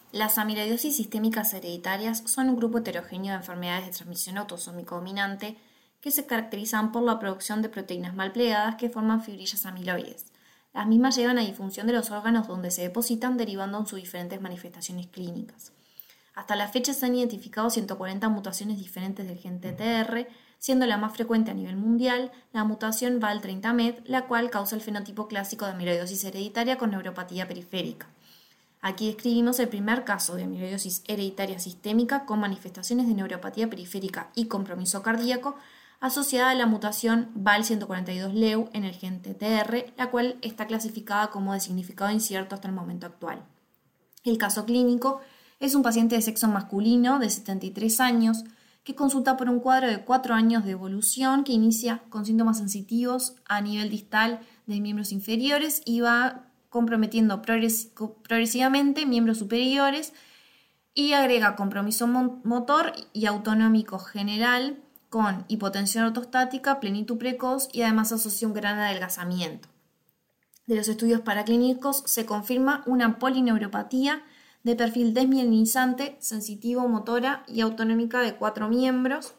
Las amiloidosis sistémicas hereditarias son un grupo heterogéneo de enfermedades de transmisión autosómico dominante que se caracterizan por la producción de proteínas mal plegadas que forman fibrillas amiloides. Las mismas llevan a disfunción de los órganos donde se depositan, derivando en sus diferentes manifestaciones clínicas. Hasta la fecha se han identificado 140 mutaciones diferentes del gen TTR, siendo la más frecuente a nivel mundial la mutación VAL30MED, la cual causa el fenotipo clásico de amiloidosis hereditaria con neuropatía periférica. Aquí describimos el primer caso de amiloidosis hereditaria sistémica con manifestaciones de neuropatía periférica y compromiso cardíaco asociada a la mutación VAL142LEU en el gen TTR, la cual está clasificada como de significado incierto hasta el momento actual. El caso clínico es un paciente de sexo masculino de 73 años que consulta por un cuadro de 4 años de evolución que inicia con síntomas sensitivos a nivel distal de miembros inferiores y va comprometiendo progresivamente miembros superiores y agrega compromiso motor y autonómico general con hipotensión ortostática, plenitud precoz y además asocia un gran adelgazamiento. De los estudios paraclínicos se confirma una polineuropatía de perfil desmielinizante, sensitivo, motora y autonómica de 4 miembros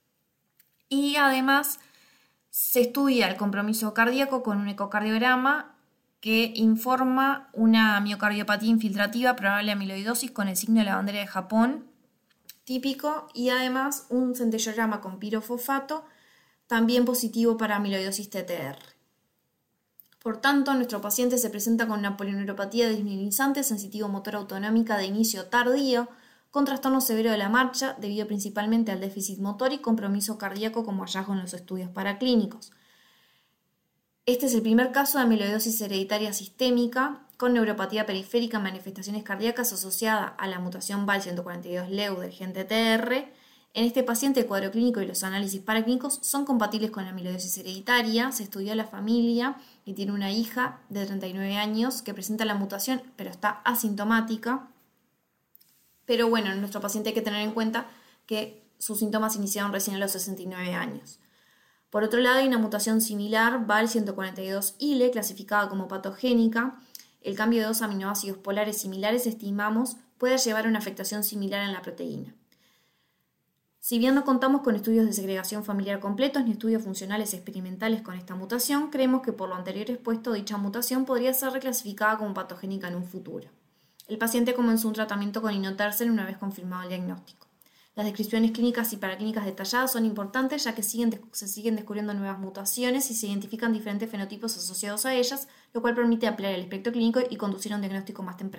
y además se estudia el compromiso cardíaco con un ecocardiograma que informa una miocardiopatía infiltrativa probable amiloidosis con el signo de la bandera de Japón típico y además un centellograma con pirofosfato también positivo para amiloidosis TTR. Por tanto, nuestro paciente se presenta con una polineuropatía desmielinizante sensitivo-motora autonómica de inicio tardío, con trastorno severo de la marcha debido principalmente al déficit motor y compromiso cardíaco como hallazgo en los estudios paraclínicos. Este es el primer caso de amiloidosis hereditaria sistémica con neuropatía periférica, manifestaciones cardíacas asociada a la mutación VAL142LEU del gen TTR. En este paciente el cuadro clínico y los análisis paraclínicos son compatibles con la amiloidosis hereditaria. Se estudió a la familia y tiene una hija de 39 años que presenta la mutación pero está asintomática. Pero bueno, en nuestro paciente hay que tener en cuenta que sus síntomas iniciaron recién a los 69 años. Por otro lado, hay una mutación similar, VAL142ILE, clasificada como patogénica. El cambio de 2 aminoácidos polares similares, estimamos, puede llevar a una afectación similar en la proteína. Si bien no contamos con estudios de segregación familiar completos ni estudios funcionales experimentales con esta mutación, creemos que por lo anterior expuesto, dicha mutación podría ser reclasificada como patogénica en un futuro. El paciente comenzó un tratamiento con inotersen una vez confirmado el diagnóstico. Las descripciones clínicas y paraclínicas detalladas son importantes ya que se siguen descubriendo nuevas mutaciones y se identifican diferentes fenotipos asociados a ellas, lo cual permite ampliar el espectro clínico y conducir a un diagnóstico más temprano.